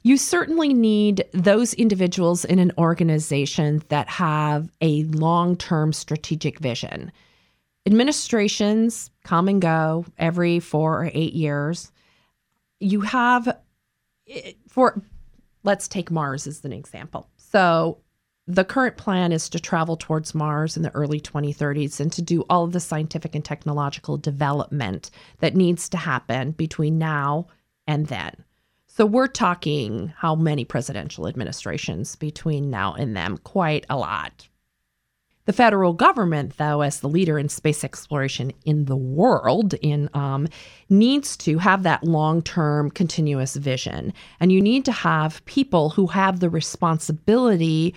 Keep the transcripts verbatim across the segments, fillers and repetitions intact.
You certainly need those individuals in an organization that have a long-term strategic vision. Administrations come and go every four or eight years. You have, for, let's take Mars as an example. So the current plan is to travel towards Mars in the early twenty thirties and to do all of the scientific and technological development that needs to happen between now and then. So we're talking how many presidential administrations between now and then? Quite a lot. The federal government, though, as the leader in space exploration in the world, in um, needs to have that long-term continuous vision. And you need to have people who have the responsibility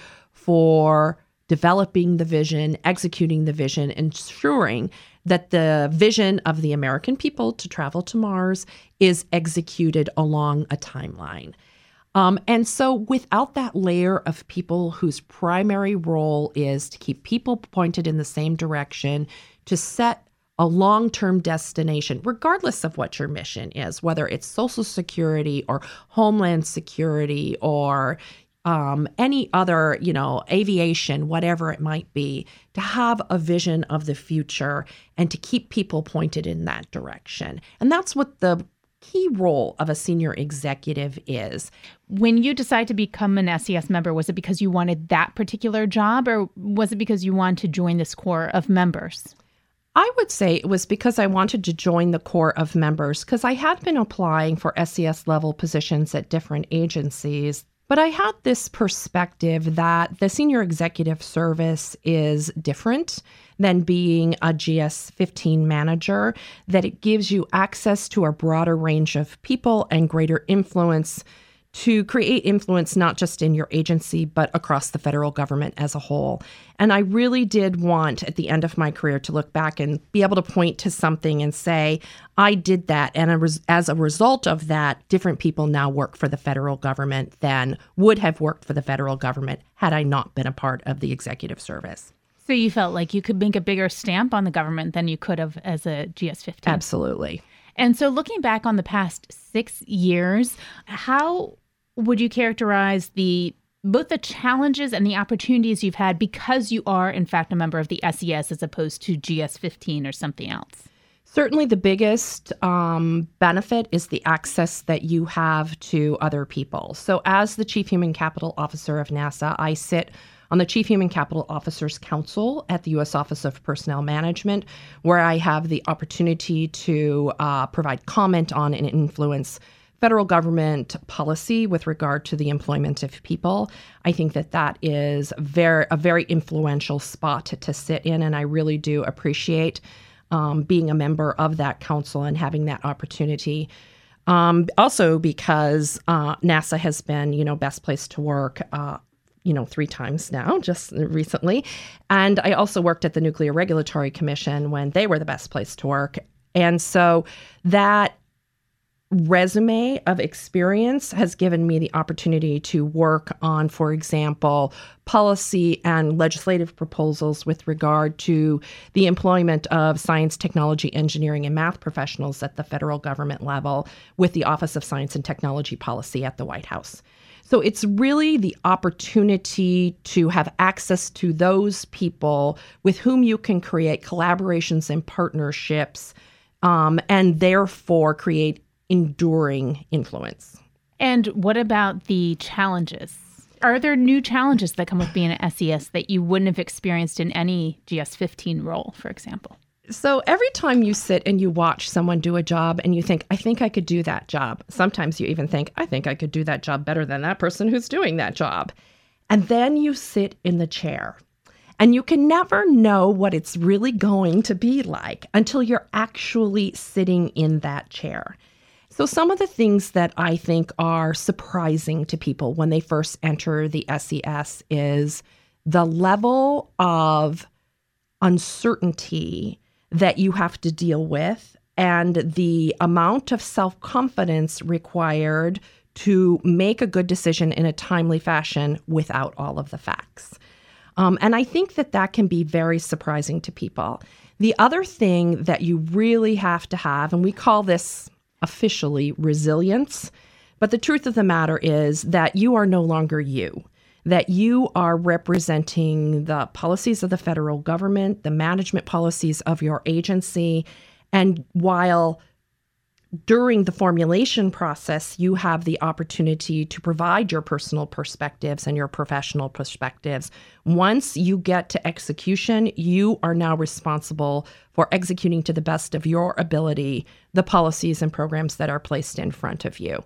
for developing the vision, executing the vision, ensuring that the vision of the American people to travel to Mars is executed along a timeline. Um, and so without that layer of people whose primary role is to keep people pointed in the same direction, to set a long-term destination, regardless of what your mission is, whether it's Social Security or Homeland Security or um, any other, you know, aviation, whatever it might be, to have a vision of the future and to keep people pointed in that direction. And that's what the key role of a senior executive is. When you decided to become an S E S member, was it because you wanted that particular job, or was it because you wanted to join this corps of members? I would say it was because I wanted to join the corps of members, because I had been applying for S E S level positions at different agencies. But I had this perspective that the senior executive service is different than being a G S fifteen manager, that it gives you access to a broader range of people and greater influence to create influence not just in your agency, but across the federal government as a whole. And I really did want, at the end of my career, to look back and be able to point to something and say, I did that. And as a result of that, different people now work for the federal government than would have worked for the federal government had I not been a part of the executive service. So you felt like you could make a bigger stamp on the government than you could have as a G S fifteen? Absolutely. And so looking back on the past six years, how would you characterize the both the challenges and the opportunities you've had because you are, in fact, a member of the S E S as opposed to G S fifteen or something else? Certainly the biggest um, benefit is the access that you have to other people. So as the Chief Human Capital Officer of NASA, I sit on the Chief Human Capital Officers Council at the U S Office of Personnel Management, where I have the opportunity to uh, provide comment on and influence federal government policy with regard to the employment of people. I think that that is very a very influential spot to, to sit in, and I really do appreciate um, being a member of that council and having that opportunity. Um, also because uh, NASA has been, you know, best place to work, uh, you know, three times now, just recently. And I also worked at the Nuclear Regulatory Commission when they were the best place to work. And so that resume of experience has given me the opportunity to work on, for example, policy and legislative proposals with regard to the employment of science, technology, engineering, and math professionals at the federal government level with the Office of Science and Technology Policy at the White House. So it's really the opportunity to have access to those people with whom you can create collaborations and partnerships, um, and therefore create enduring influence. And what about the challenges? Are there new challenges that come with being an S E S that you wouldn't have experienced in any G S fifteen role, for example? So every time you sit and you watch someone do a job and you think, I think I could do that job. Sometimes you even think, I think I could do that job better than that person who's doing that job. And then you sit in the chair. And you can never know what it's really going to be like until you're actually sitting in that chair. So some of the things that I think are surprising to people when they first enter the S E S is the level of uncertainty that you have to deal with and the amount of self-confidence required to make a good decision in a timely fashion without all of the facts. Um, and I think that that can be very surprising to people. The other thing that you really have to have, and we call this officially resilience, But the truth of the matter is that you are no longer you, that you are representing the policies of the federal government, the management policies of your agency. And while during the formulation process, you have the opportunity to provide your personal perspectives and your professional perspectives. Once you get to execution, you are now responsible for executing to the best of your ability the policies and programs that are placed in front of you.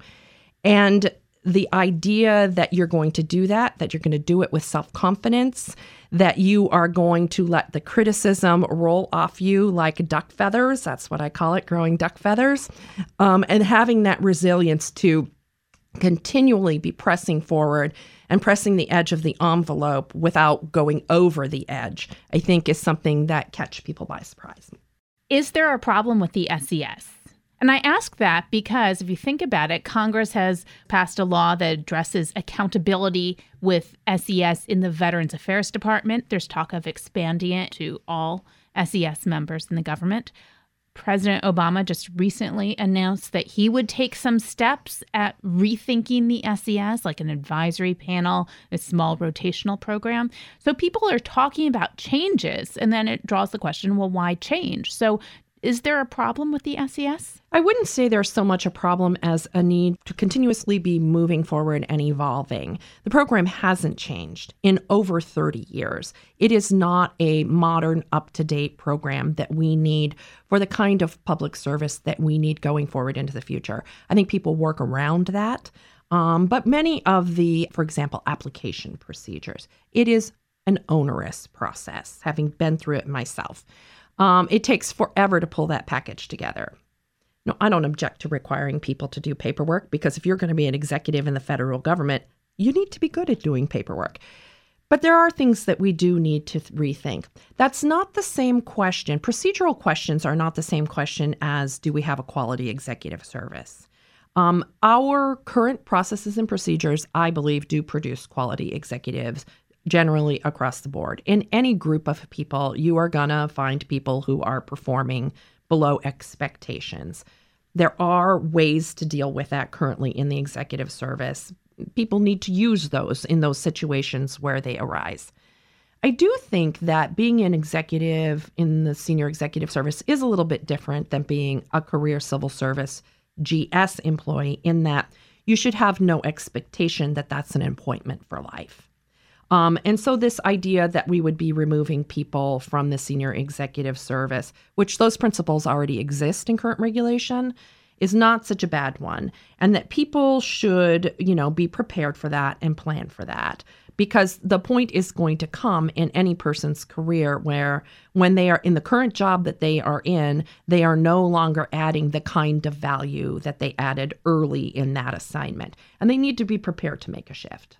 And the idea that you're going to do that, that you're going to do it with self-confidence, that you are going to let the criticism roll off you like duck feathers, that's what I call it, growing duck feathers, um, and having that resilience to continually be pressing forward and pressing the edge of the envelope without going over the edge, I think is something that catch people by surprise. Is there a problem with the S E S? And I ask that because if you think about it, Congress has passed a law that addresses accountability with S E S in the Veterans Affairs Department. There's talk of expanding it to all S E S members in the government. President Obama just recently announced that he would take some steps at rethinking the S E S, like an advisory panel, a small rotational program. So people are talking about changes, and then it draws the question, well, why change? So is there a problem with the S E S? I wouldn't say there's so much a problem as a need to continuously be moving forward and evolving. The program hasn't changed in over thirty years. It is not a modern, up-to-date program that we need for the kind of public service that we need going forward into the future. I think people work around that. Um, but many of the, for example, application procedures, it is an onerous process, having been through it myself. Um, it takes forever to pull that package together. No, I don't object to requiring people to do paperwork because if you're going to be an executive in the federal government, you need to be good at doing paperwork. But there are things that we do need to th- rethink. That's not the same question. Procedural questions are not the same question as do we have a quality executive service? Um, our current processes and procedures, I believe, do produce quality executives generally across the board. In any group of people, you are going to find people who are performing below expectations. There are ways to deal with that currently in the executive service. People need to use those in those situations where they arise. I do think that being an executive in the senior executive service is a little bit different than being a career civil service G S employee in that you should have no expectation that that's an appointment for life. Um, and so this idea that we would be removing people from the senior executive service, which those principles already exist in current regulation, is not such a bad one. And that people should, you know, be prepared for that and plan for that. Because the point is going to come in any person's career where when they are in the current job that they are in, they are no longer adding the kind of value that they added early in that assignment. And they need to be prepared to make a shift.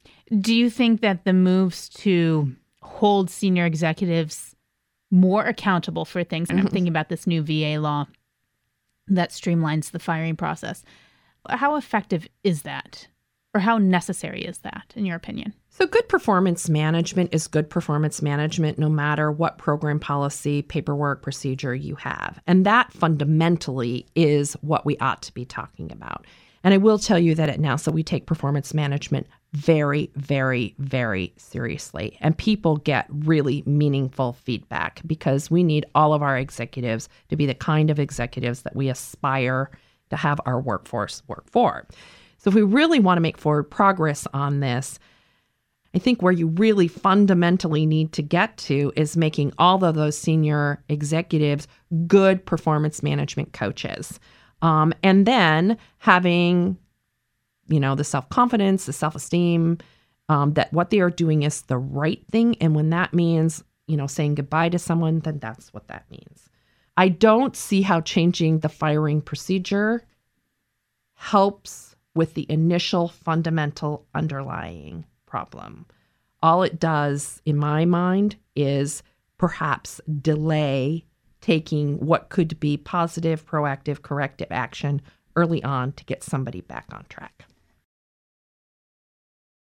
Do you think that the moves to hold senior executives more accountable for things, and I'm thinking about this new V A law that streamlines the firing process, how effective is that? Or how necessary is that, in your opinion? So good performance management is good performance management no matter what program policy, paperwork, procedure you have. And that fundamentally is what we ought to be talking about. And I will tell you that at NASA, we take performance management very, very, very seriously. And people get really meaningful feedback because we need all of our executives to be the kind of executives that we aspire to have our workforce work for. So if we really want to make forward progress on this, I think where you really fundamentally need to get to is making all of those senior executives good performance management coaches. Um, and then having, you know, the self-confidence, the self-esteem, um, that what they are doing is the right thing. And when that means, you know, saying goodbye to someone, then that's what that means. I don't see how changing the firing procedure helps with the initial fundamental underlying problem. All it does, in my mind, is perhaps delay taking what could be positive, proactive, corrective action early on to get somebody back on track.